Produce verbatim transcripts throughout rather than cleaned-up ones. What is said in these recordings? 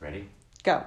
Ready? Go.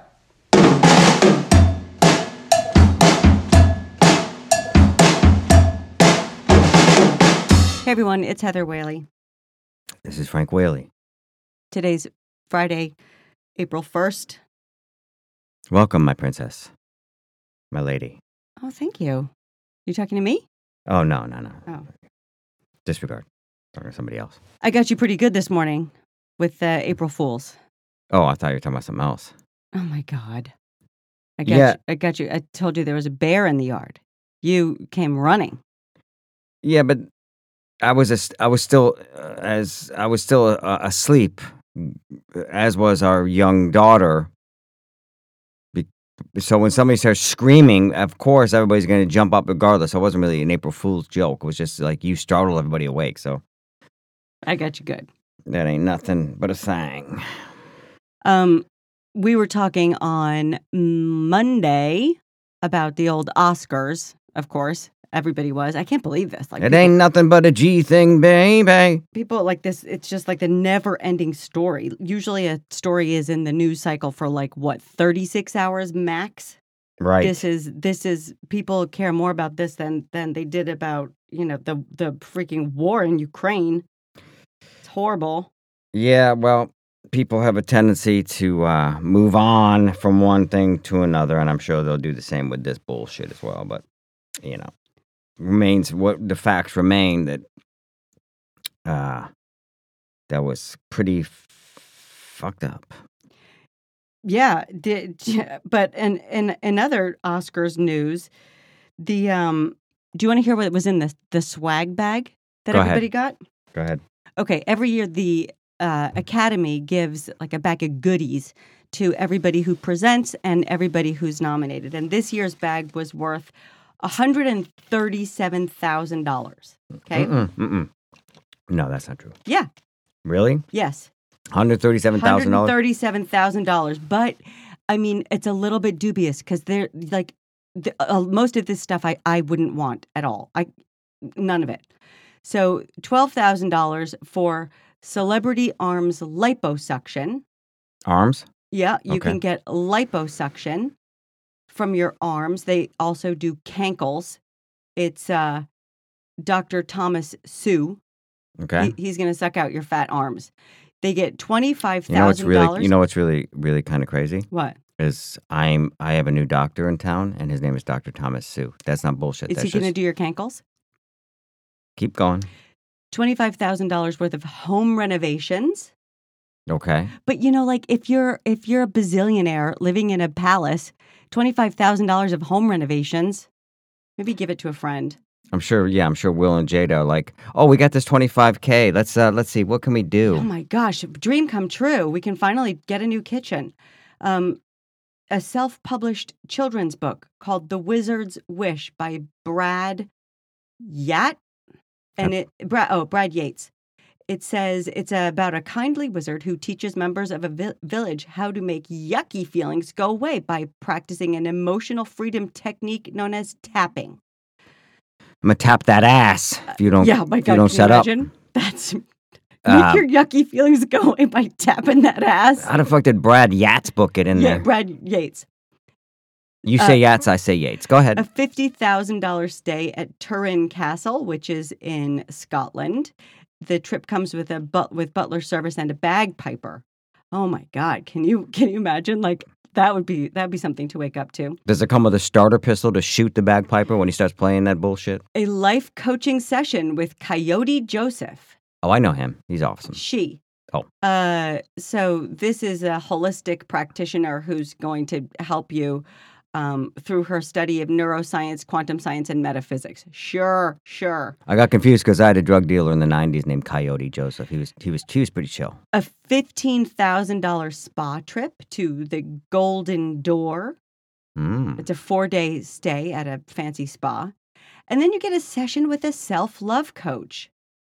Hey everyone, it's Heather Whaley. This is Frank Whaley. Today's Friday, April first. Welcome, my princess. My lady. Oh, thank you. You talking to me? Oh, no, no, no. Oh. Disregard. Talking to somebody else. I got you pretty good this morning with uh, April Fools. Oh, I thought you were talking about something else. Oh my God. I got Yeah. you, I got you. I told you there was a bear in the yard. You came running. Yeah, but I was as I was still uh, as I was still uh, asleep, as was our young daughter. Be- So when somebody starts screaming, of course everybody's going to jump up regardless. It wasn't really an April Fool's joke. It was just like you startled everybody awake. So I got you good. that ain't nothing but a thing. Um, we were talking on Monday about the old Oscars, of course. Everybody was. I can't believe this. Like It people, ain't nothing but a G thing, baby. people like this. It's just like the never-ending story. Usually, a story is in the news cycle for like what thirty-six hours max. Right. This is this is people care more about this than than they did about you know the the freaking war in Ukraine. It's horrible. Yeah, well, people have a tendency to uh, move on from one thing to another, and I'm sure they'll do the same with this bullshit as well. But, you know, remains what the facts remain that uh, that was pretty f- fucked up. Yeah, did, but in, in in other Oscars news, the um, do you want to hear what was in the the swag bag that Go everybody ahead. got? Go ahead. Okay, every year the uh, Academy gives like a bag of goodies to everybody who presents and everybody who's nominated, and this year's bag was worth one hundred and thirty-seven thousand dollars. Okay. Mm-mm, mm-mm. No, that's not true. Yeah. Really? Yes. one hundred thirty-seven thousand dollars? one hundred thirty-seven thousand dollars. But, I mean, it's a little bit dubious because they're, like, the, uh, most of this stuff I, I wouldn't want at all. I None of it. So, twelve thousand dollars for Celebrity Arms Liposuction. Arms? Yeah, you Okay. can get liposuction from your arms. They also do cankles. It's uh, Doctor Thomas Sue. Okay. He, he's going to suck out your fat arms. They get twenty-five You know what's thousand dollars. really, you know what's really, really kind of crazy? What? Is I'm I have a new doctor in town, and his name is Doctor Thomas Sue. That's not bullshit. Is That's he going to just do your cankles? keep going. twenty-five thousand dollars worth of home renovations. Okay. But you know, like if you're if you're a bazillionaire living in a palace, twenty-five thousand dollars of home renovations, maybe give it to a friend. I'm sure. Yeah, I'm sure Will and Jada are like, oh, we got this twenty-five K. Let's uh, let's see, what can we do? Oh my gosh, dream come true. We can finally get a new kitchen. Um, a self-published children's book called The Wizard's Wish by Brad Yatt. And it Brad oh, Brad Yates. It says it's about a kindly wizard who teaches members of a vi- village how to make yucky feelings go away by practicing an emotional freedom technique known as tapping. I'm gonna tap that ass if you don't. Yeah, my if God, you don't can shut you up. imagine? That's make Uh, your yucky feelings go away by tapping that ass. How the fuck did Brad Yates book it in Yeah, there? Brad Yates. You uh, say Yates, I say Yates. Go ahead. A fifty thousand dollars stay at Turin Castle, which is in Scotland. The trip comes with a but with butler service and a bagpiper. Oh my God! Can you can you imagine? Like that would be that would be something to wake up to. Does it come with a starter pistol to shoot the bagpiper when he starts playing that bullshit? A life coaching session with Coyote Joseph. Oh, I know him. He's awesome. She. Oh. Uh, so this is a holistic practitioner who's going to help you um, through her study of neuroscience, quantum science, and metaphysics. Sure, sure. I got confused because I had a drug dealer in the nineties named Coyote Joseph. He was he was he was pretty chill. A fifteen thousand dollars spa trip to the Golden Door. Mm. It's a four-day stay at a fancy spa. And then you get a session with a self-love coach,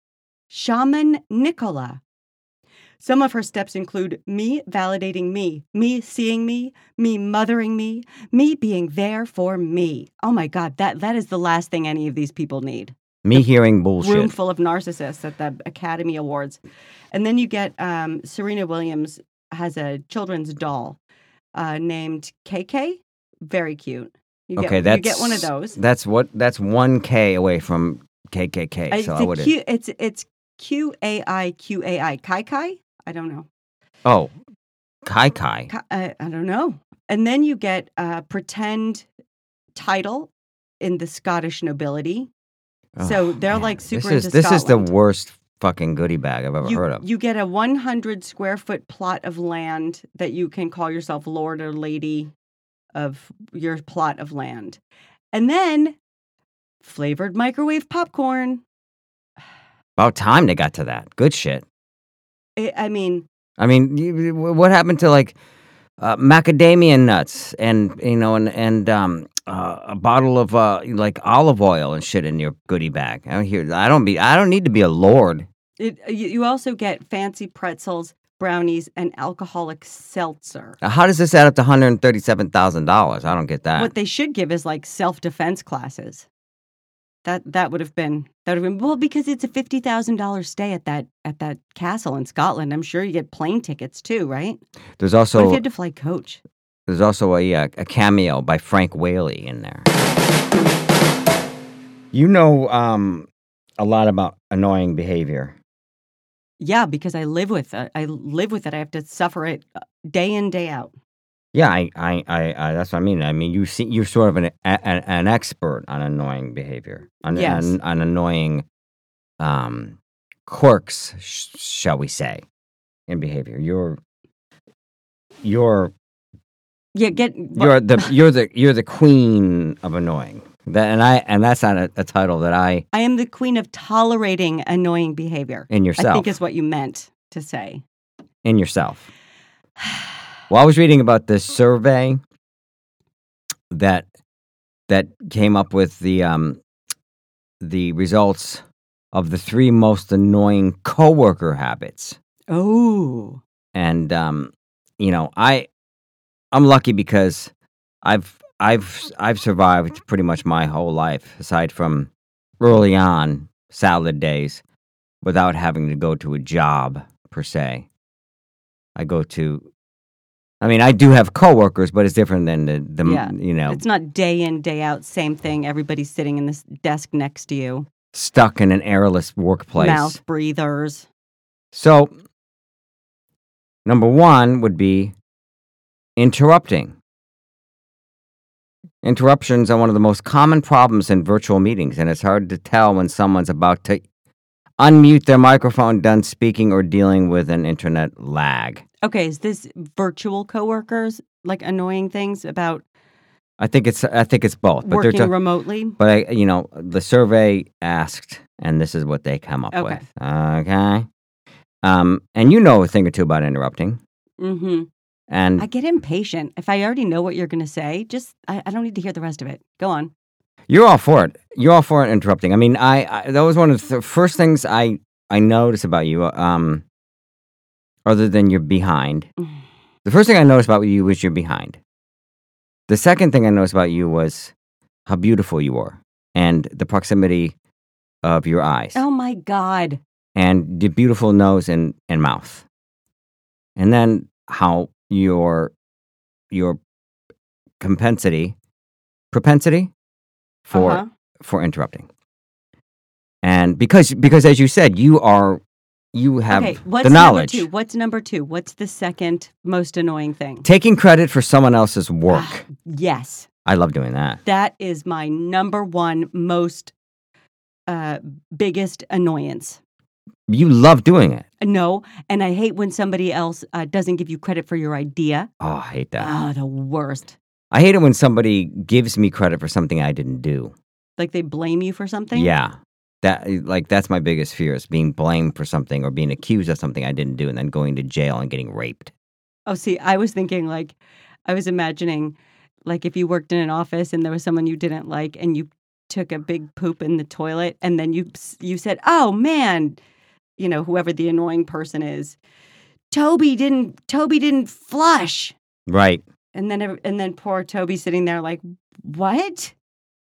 Shaman Nicola. Some of her steps include me validating me, me seeing me, me mothering me, me being there for me. Oh my God, that that is the last thing any of these people need. Me hearing bullshit. Room full of narcissists at the Academy Awards. And then you get um, Serena Williams has a children's doll uh, named K K. Very cute. You Okay, get, you that's get one of those. That's what that's one K away from K K K. It's So I a would. Q, it's it's Q A I Q A I. Kai Kai? I don't know. Oh, Kai Kai. Ki- I, I don't know. And then you get a pretend title in the Scottish nobility. So Oh, they're man. like super This is into this is the Scotland. worst fucking goodie bag I've ever You, heard of. you get a one hundred square foot plot of land that you can call yourself lord or lady of your plot of land. And then flavored microwave popcorn. About time they got to that. Good shit. I I mean, I mean, you- what happened to like uh, macadamia nuts and you know and and um uh, a bottle of uh like olive oil and shit in your goodie bag? I don't hear. I don't be. I don't need to be a lord. it, you, you also get fancy pretzels, brownies, and alcoholic seltzer. Now, how does this add up to one hundred thirty-seven thousand dollars? I don't get that. What they should give is like self-defense classes. That that would have been that would have been well because it's a fifty thousand dollars stay at that at that castle in Scotland. I'm sure you get plane tickets too, right? There's What if also you had to fly coach? there's also a uh, a cameo by Frank Whaley in there. You know um a lot about annoying behavior. Yeah, because I live with it. I live with it. I have to suffer it uh, day in day out. Yeah, I, I, I, I that's what I mean. I mean, you see, you're sort of an a, an, an expert on annoying behavior, on, Yes. on, on annoying um, quirks, sh- shall we say, in behavior. You're, you're, Yeah, get you're the, you're the, you're the queen of annoying. That, and I, and that's not a, a title that I I am the queen of tolerating annoying behavior. in yourself, I think is what you meant to say. in yourself. Well, I was reading about this survey that that came up with the um, the results of the three most annoying coworker habits, Oh, and um, you know, I I'm lucky because I've I've I've survived pretty much my whole life, aside from early on salad days, without having to go to a job per se. I go to I mean, I do have coworkers, but it's different than the, the Yeah. you know, it's not day in, day out, same thing. Everybody's sitting in this desk next to you. stuck in an airless workplace. Mouth breathers. So, number one would be interrupting. Interruptions are one of the most common problems in virtual meetings, and it's hard to tell when someone's about to unmute their microphone, done speaking, or dealing with an internet lag. Okay, is this virtual coworkers like annoying things about I think it's I think it's both, but working they're ta- remotely? but I, you know, the survey asked, and this is what they come up Okay. with. Okay, um, and you know a thing or two about interrupting, Mm-hmm. and I get impatient. If I already know what you're going to say, just I, I don't need to hear the rest of it. Go on. you're all for it. You're all for it interrupting. I mean, I, I that was one of the first things I I noticed about you. Um, other than you're behind, the first thing I noticed about you was you're behind. The second thing I noticed about you was how beautiful you were, and the proximity of your eyes, Oh my God. and the beautiful nose and, and mouth, and then how your your compensity propensity for Uh-huh. for interrupting. And because because as you said, you are you have Okay, what's the number knowledge. two? What's number two? What's the second most annoying thing? Taking credit for someone else's work. Ah, yes. I love doing that. That is my number one most uh, biggest annoyance. You love doing it. No, and I hate when somebody else uh, doesn't give you credit for your idea. Oh, I hate that. Oh, the worst. I hate it when somebody gives me credit for something I didn't do. Like they blame you for something? Yeah. That like that's my biggest fear is being blamed for something or being accused of something I didn't do and then going to jail and getting raped. Oh, see, I was thinking like, I was imagining like if you worked in an office and there was someone you didn't like and you took a big poop in the toilet and then you you said, oh man, you know, whoever the annoying person is, Toby didn't, Toby didn't flush. Right. And then, ev- and then poor Toby sitting there like, what?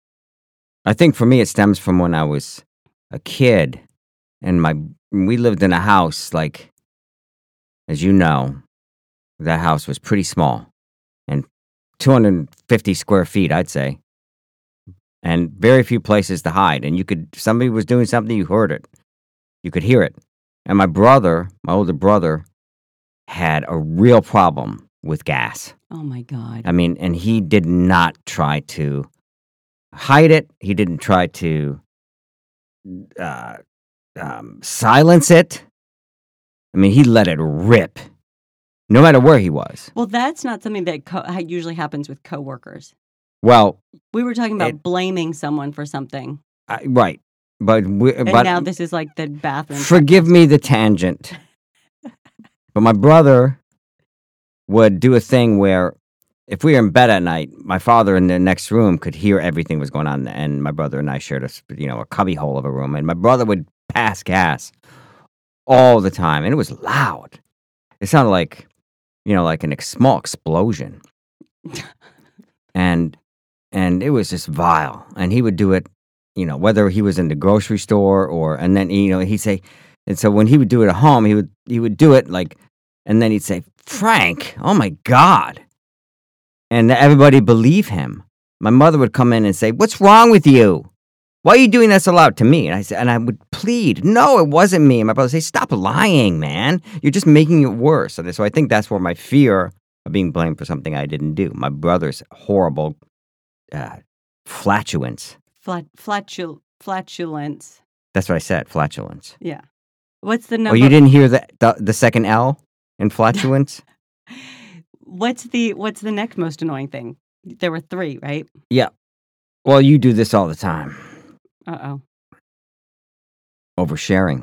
I think for me it stems from when I was a kid and my we lived in a house like as you know That house was pretty small, and two hundred fifty square feet, I'd say, and very few places to hide. And you could, if somebody was doing something, you heard it, you could hear it. And my brother, my older brother, had a real problem with gas. Oh my God. I mean, and he did not try to hide it. He didn't try to uh, um, silence it. I mean, he let it rip, no matter where he was. Well, that's not something that co- usually happens with coworkers. Well, We were talking about it- blaming someone for something, I, right, but we, and but now this is like the bathroom. forgive me the tangent. But my brother would do a thing where, if we were in bed at night, my father in the next room could hear everything was going on, and my brother and I shared a, you know, a cubby hole of a room, and my brother would pass gas all the time, and it was loud. It sounded like, you know, like an ex- small explosion, and and it was just vile. And he would do it, you know, whether he was in the grocery store or, and then you know he'd say, and so when he would do it at home, he would he would do it like, and then he'd say, "Frank, oh my God." And everybody believe him. My mother would come in and say, "What's wrong with you? Why are you doing that so loud to me?" And I said, and I would plead, "No, it wasn't me." And my brother would say, "Stop lying, man. You're just making it worse." And so I think that's where my fear of being blamed for something I didn't do. My brother's horrible uh, flatulence. Flat, flatul, flatulence. That's what I said, flatulence. Yeah. What's the Oh, number? you didn't hear the the, the second L in flatulence? What's the What's the next most annoying thing? There were three, right? Yeah. Well, you do this all the time. Uh oh. Oversharing.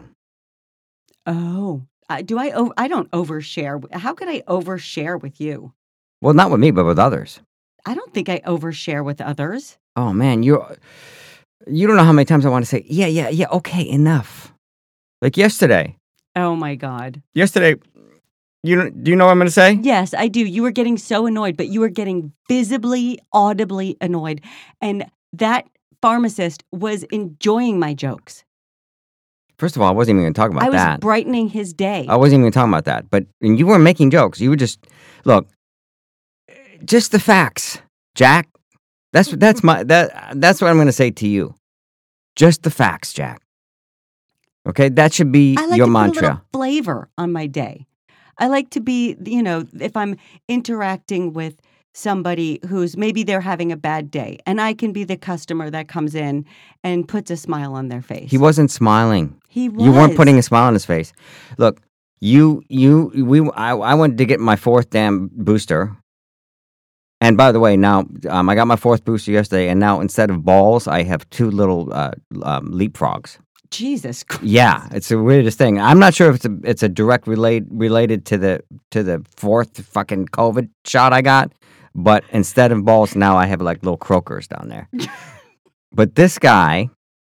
Oh, I, do I? o- I don't overshare. How could I overshare with you? Well, not with me, but with others. I don't think I overshare with others. Oh man, you're you don't know how many times I want to say, yeah, yeah, yeah, okay, enough. Like yesterday. Oh my God. Yesterday, you know, do you know what I'm going to say? Yes, I do. You were getting so annoyed, but you were getting visibly, audibly annoyed. And that pharmacist was enjoying my jokes. First of all, I wasn't even going to talk about I was that. brightening his day. I wasn't even going to talk about that. But and you weren't making jokes. You were just, look, just the facts, Jack. That's that's my that that's what I'm going to say to you. Just the facts, Jack. Okay, that should be I like your to mantra. put a little flavor on my day. I like to be, you know, if I'm interacting with somebody who's maybe they're having a bad day, and I can be the customer that comes in and puts a smile on their face. He wasn't smiling. He was. You weren't putting a smile on his face. Look, you, you, we. I, I went to get my fourth damn booster. And by the way, now um, I got my fourth booster yesterday, and now instead of balls, I have two little uh, um, leapfrogs. Jesus Christ. Yeah, it's the weirdest thing. I'm not sure if it's a it's a direct relate related to the to the fourth fucking COVID shot I got, but instead of balls, now I have like little croakers down there. But this guy,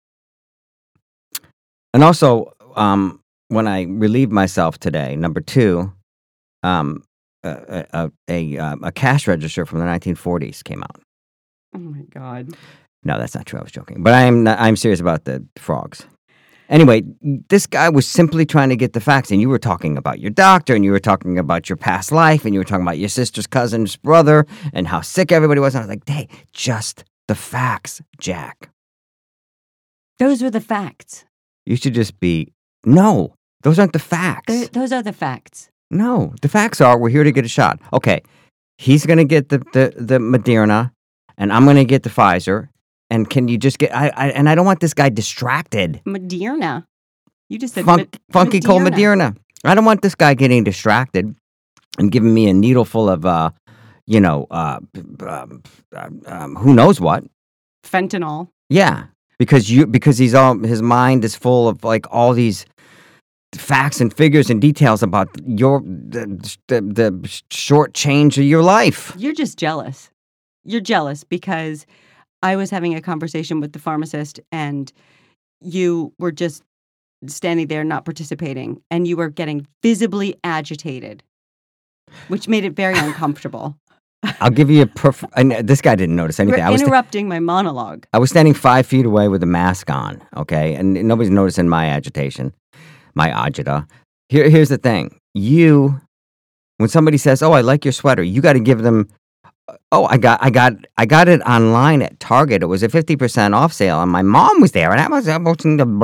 and also um, when I relieved myself today, number two, um, a a, a, a a cash register from the nineteen forties came out. Oh my God. No, that's not true. I was joking, but I'm not, I'm serious about the frogs. Anyway, this guy was simply trying to get the facts, and you were talking about your doctor, and you were talking about your past life, and you were talking about your sister's cousin's brother, and how sick everybody was. And I was like, hey, just the facts, Jack. Those were the facts. You should just be, no, those aren't the facts. Th- those are the facts. No, the facts are we're here to get a shot. Okay, he's going to get the, the, the Moderna, and I'm going to get the Pfizer. And can you just get, I, I and I don't want this guy distracted. Moderna. You just said Funk, Ma- funky cold Moderna. I don't want this guy getting distracted and giving me a needle full of, uh, you know, uh, um, um, who knows what. Fentanyl. Yeah, because you because he's all his mind is full of like all these facts and figures and details about your the the, the short change of your life. You're just jealous. You're jealous because I was having a conversation with the pharmacist and you were just standing there not participating and you were getting visibly agitated, which made it very uncomfortable. I'll give you a perf- and this guy didn't notice anything. You're I was sta- interrupting my monologue. I was standing five feet away with a mask on, okay? And nobody's noticing my agitation, my agita. Here, here's the thing. You When somebody says, "Oh, I like your sweater," you got to give them, "Oh, I got, I got, I got it online at Target. It was a fifty percent off sale, and my mom was there, and I was watching the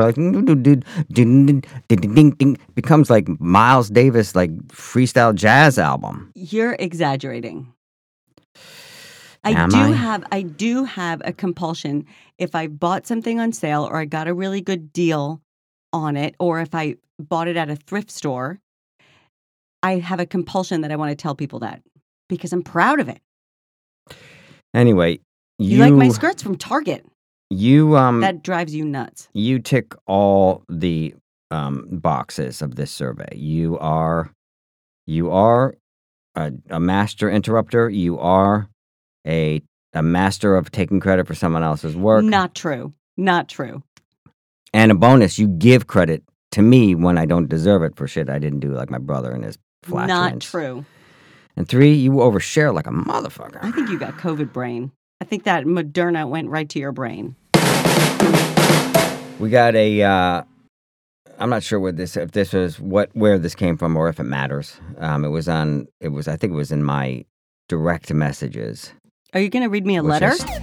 becomes like Miles Davis, like freestyle jazz album." You're exaggerating. I Am do I? have I do have a compulsion if I bought something on sale or I got a really good deal on it, or if I bought it at a thrift store, I have a compulsion that I want to tell people that because I'm proud of it. Anyway, You, you like my skirts from Target. you um That drives you nuts. you tick all the um boxes of this survey. You are you are a, a master interrupter. You are a a master of taking credit for someone else's work. Not true. Not true. And a bonus, you give credit to me when I don't deserve it for shit I didn't do, like my brother and his flatulence. Not true. And three, you overshare like a motherfucker. I think you got COVID brain. I think that Moderna went right to your brain. We got a. Uh, I'm not sure what this, if this was what where this came from or if it matters. Um, it was on. It was. I think it was in my direct messages. Are you going to read me a which I letter? st-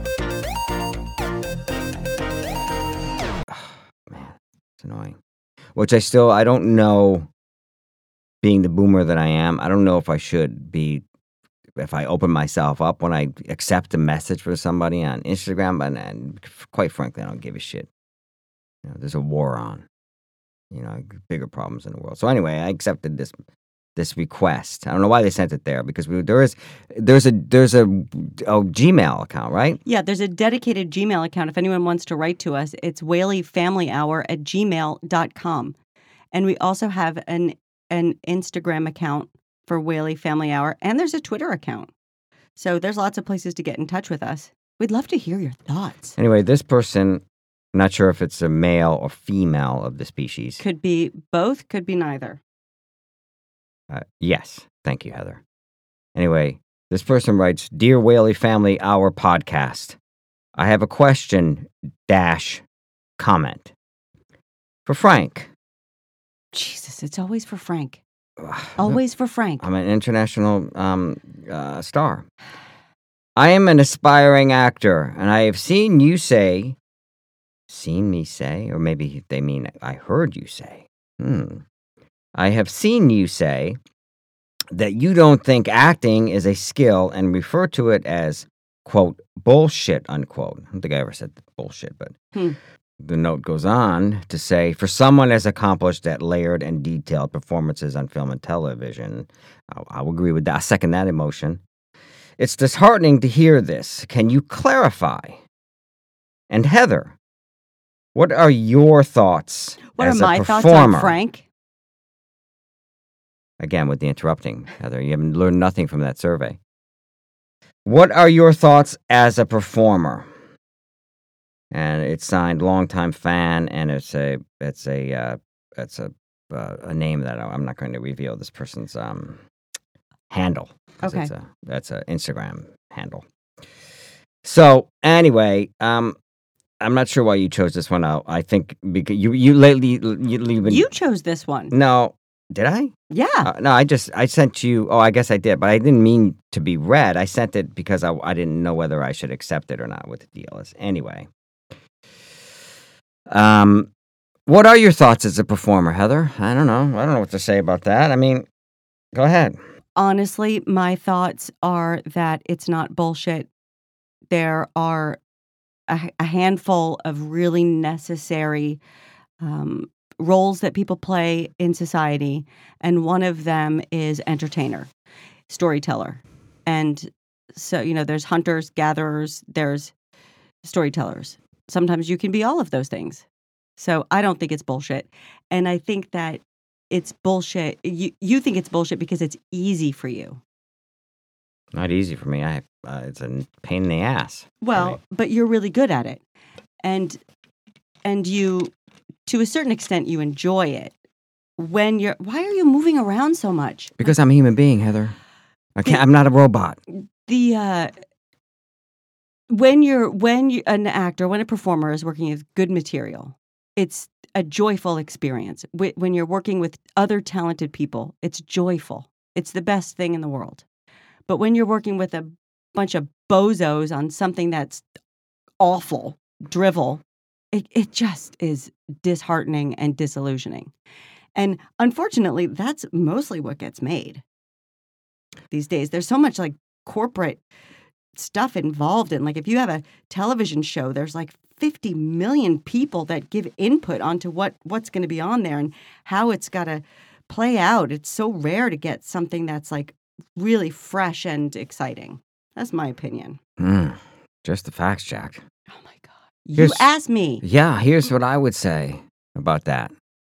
Man, it's annoying. Which I still. I don't know. Being the boomer that I am, I don't know if I should be. If I open myself up when I accept a message from somebody on Instagram, and, and quite frankly, I don't give a shit. You know, there's a war on. You know, bigger problems in the world. So anyway, I accepted this this request. I don't know why they sent it there because we, there is there's a there's a, a Gmail account, right? Yeah, there's a dedicated Gmail account. If anyone wants to write to us, it's whaleyfamilyhour at gmail dot com. And we also have an an Instagram account for Whaley Family Hour, and there's a Twitter account. So there's lots of places to get in touch with us. We'd love to hear your thoughts. Anyway, this person, I'm not sure if it's a male or female of the species. Could be both, could be neither. Uh, yes. Thank you, Heather. Anyway, this person writes, "Dear Whaley Family Hour podcast, I have a question dash comment for Frank." Jesus, it's always for Frank. Ugh, Always for Frank. I'm an international um, uh, star. "I am an aspiring actor, and I have seen you say, seen me say, or maybe they mean I heard you say. Hmm. I have seen you say that you don't think acting is a skill and refer to it as, quote, bullshit, unquote." I don't think I ever said bullshit, but Hmm. the note goes on to say, "For someone as accomplished at layered and detailed performances on film and television," I'll, I'll agree with that. I second that emotion. "It's disheartening to hear this. Can you clarify? And Heather, what are your thoughts What as are a my thoughts performer?" on Frank? Again, with the interrupting, Heather. You haven't learned nothing from that survey. "What are your thoughts as a performer?" And it's signed "longtime fan," and it's a it's a uh, it's a uh, a name that I- I'm not going to reveal this person's um, handle. 'Cause Okay. it's a, that's an Instagram handle. So anyway, um, I'm not sure why you chose this one out. I think because you you lately you leave You chose this one. no. Did I? Yeah. Uh, no, I just I sent you. Oh, I guess I did, but I didn't mean to be read. I sent it because I I didn't know whether I should accept it or not. What the deal is, anyway. Um, what are your thoughts as a performer, Heather? I don't know. I don't know what to say about that. I mean, go ahead. Honestly, my thoughts are that it's not bullshit. There are a, a handful of really necessary um, roles that people play in society, and one of them is entertainer, storyteller. And so, you know, there's hunters, gatherers, there's storytellers. Sometimes you can be all of those things. So I don't think it's bullshit. And I think that it's bullshit. You, you think it's bullshit because it's easy for you. Not easy for me. I uh, it's a pain in the ass. for Well, me. but you're really good at it. And and you, to a certain extent, you enjoy it. When you're, why are you moving around so much? because I'm a human being, Heather. I can't. I'm not a robot. The uh, when you're when you an actor, when a performer is working with good material, it's a joyful experience. Wh- When you're working with other talented people, it's joyful. It's the best thing in the world. But when you're working with a bunch of bozos on something that's awful, drivel, it, it just is disheartening and disillusioning. And unfortunately, that's mostly what gets made these days. There's so much like corporate stuff involved in, like, if you have a television show, there's like fifty million people that give input onto what what's going to be on there and how it's got to play out. It's so rare to get something that's like really fresh and exciting. That's my opinion. Mm, just the facts, Jack. Oh my God. You Here's- asked me. Yeah, here's what I would say about that.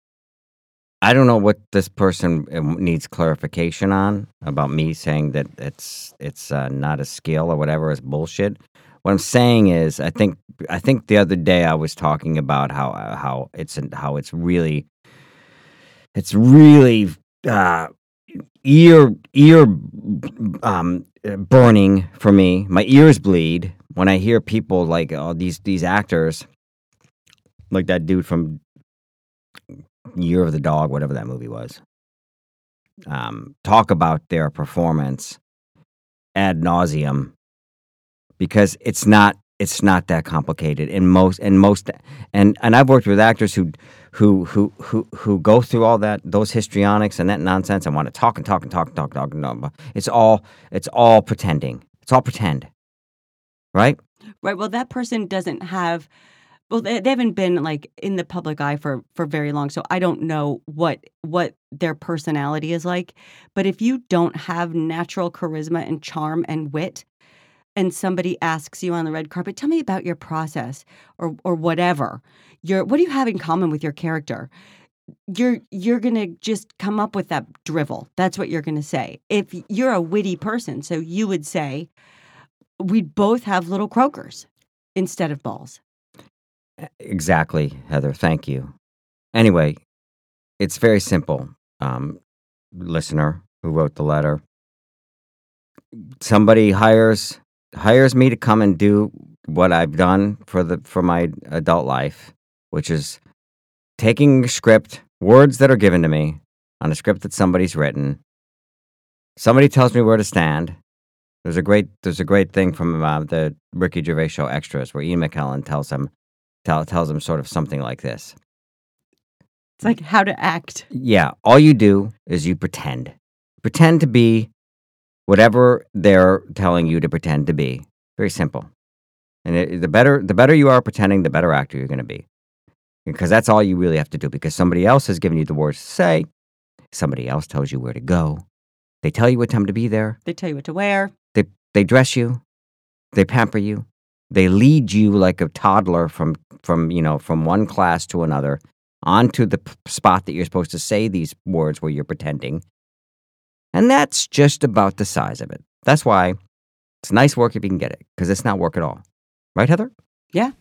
I don't know what this person um, needs clarification on about me saying that it's it's uh, not a skill or whatever is bullshit. What I'm saying is, I think I think the other day I was talking about how uh, how it's how it's really it's really uh, ear ear um, burning for me. My ears bleed when I hear people like oh, these these actors, like that dude from Year of the Dog, whatever that movie was, um, talk about their performance ad nauseum, because it's not it's not that complicated. And most and most and and I've worked with actors who who who who who go through all that those histrionics and that nonsense and want to talk and talk and talk and talk and talk and talk. But it's all it's all pretending. It's all pretend, right? Right. Well, that person doesn't have. Well, they, they haven't been like in the public eye for, for very long, so I don't know what what their personality is like. But if you don't have natural charisma and charm and wit, and somebody asks you on the red carpet, "Tell me about your process," or or whatever, you're what do you have in common with your character? You're you're gonna just come up with that drivel. That's what you're gonna say. If you're a witty person, so you would say, "We both have little croakers instead of balls." Exactly, Heather. Thank you. Anyway, it's very simple. Um, listener who wrote the letter, somebody hires hires me to come and do what I've done for the for my adult life, which is taking a script, words that are given to me on a script that somebody's written. Somebody tells me where to stand. There's a great there's a great thing from uh, the Ricky Gervais show Extras where Ian McKellen tells him. Tell, tells them sort of something like this. It's like how to act. Yeah, all you do is you pretend. Pretend to be whatever they're telling you to pretend to be. Very simple. And it, the better the better you are pretending, the better actor you're going to be. Because that's all you really have to do. Because somebody else has given you the words to say. Somebody else tells you where to go. They tell you what time to be there. They tell you what to wear. They they dress you. They pamper you. They lead you like a toddler from, from you know, from one class to another onto the p- spot that you're supposed to say these words where you're pretending. And that's just about the size of it. That's why it's nice work if you can get it, because it's not work at all. Right, Heather? Yeah.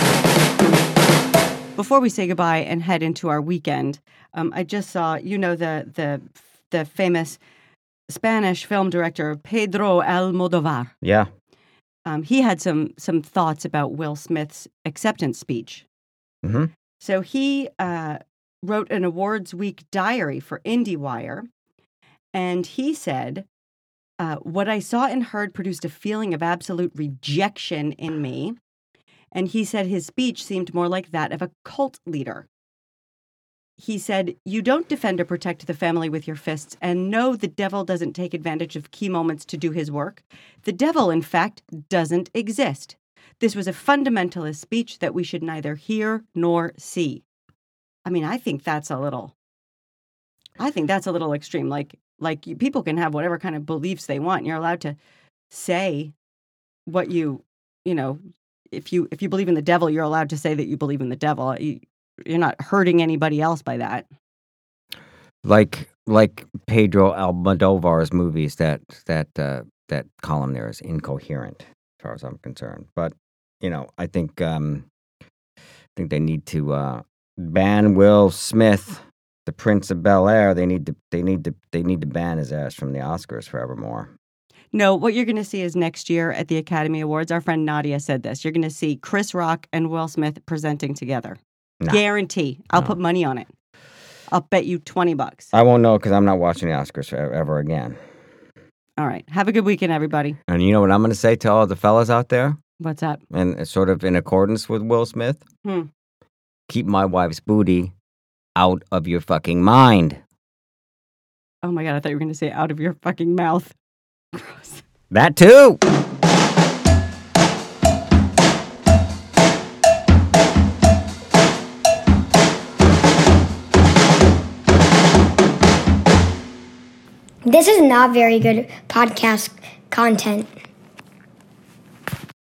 Before we say goodbye and head into our weekend, um, I just saw, you know, the the the famous Spanish film director Pedro Almodovar. Yeah. Um, he had some some thoughts about Will Smith's acceptance speech. Mm-hmm. So he uh, wrote an awards week diary for IndieWire, and he said, uh, "What I saw and heard produced a feeling of absolute rejection in me." And he said his speech seemed more like that of a cult leader. He said, "You don't defend or protect the family with your fists, and no, the devil doesn't take advantage of key moments to do his work. The devil, in fact, doesn't exist. This was a fundamentalist speech that we should neither hear nor see." I mean, I think that's a little, I think that's a little extreme. Like, like you, people can have whatever kind of beliefs they want. You're allowed to say what you, you know, if you if you believe in the devil, you're allowed to say that you believe in the devil. You, You're not hurting anybody else by that. Like like Pedro Almodovar's movies, that that uh, that column there is incoherent, as far as I'm concerned. But you know, I think um, I think they need to uh, ban Will Smith, the Prince of Bel-Air. They need to they need to they need to ban his ass from the Oscars forevermore. No, what you're going to see is next year at the Academy Awards. Our friend Nadia said this. You're going to see Chris Rock and Will Smith presenting together. No. Guarantee. I'll No. put money on it. I'll bet you twenty bucks. I won't know because I'm not watching the Oscars forever, ever again. All right. Have a good weekend, everybody. And you know what I'm going to say to all the fellas out there? What's up? And it's sort of in accordance with Will Smith. Hmm. Keep my wife's booty out of your fucking mind. Oh my God, I thought you were going to say out of your fucking mouth. Gross. That too. This is not very good podcast content.